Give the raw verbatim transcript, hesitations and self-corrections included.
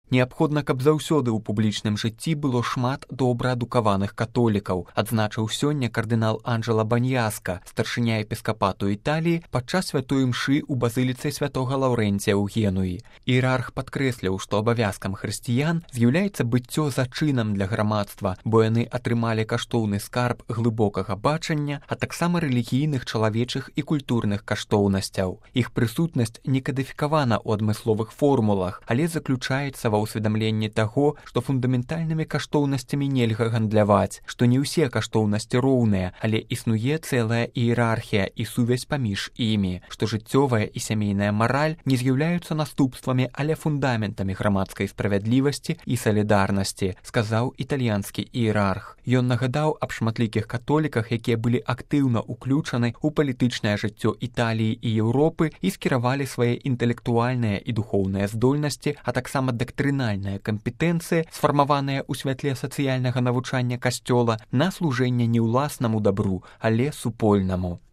Неабходна, каб заўсёды ў публічным жыцці было шмат добра адукаваных католікаў, адзначыў сёння кардынал Анджела Баньяска, старшыня епіскапату Італіі, падчас святой імшы ў базыліцы святога Лаўрэнція ў Генуі. Іерарх падкрэсліў, што абавязкам хрысціян з'яўляецца быццё зачынам для грамадства, бо яны атрымалі каштоўны скарб глыбокага бачання, а таксама рэлігійных, чалавечых і культурных каштоўнасцяў. Іх прысутнасць не кадыфікавана ў адмысловых формулах, але заключаецца ва ўсведамленні таго, што фундаментальнымі каштоўнасцямі нельга гандляваць, што не ўсе каштоўнасці роўныя, але існуе цэлая іерархія і сувязь паміж імі, што жыццёвая і сямейная мараль не з'яўляюцца наступствамі, але фундаментамі грамадскай справядлівасці і салідарнасці, сказаў італьянскі іерарх. Ён нагадаў аб шматлікіх католіках, якія былі актыўна ўключаны ў палітычнае жыццё Італіі і Еўропы і скіравалі свае інтэлектуальныя і духоўныя здольнасці, а таксама дактрынальныя кампетэнцыі, сфармаваныя ў святле сацыяльнага навучання касцёла, на служэнне не ўласнаму дабру, але супольнаму.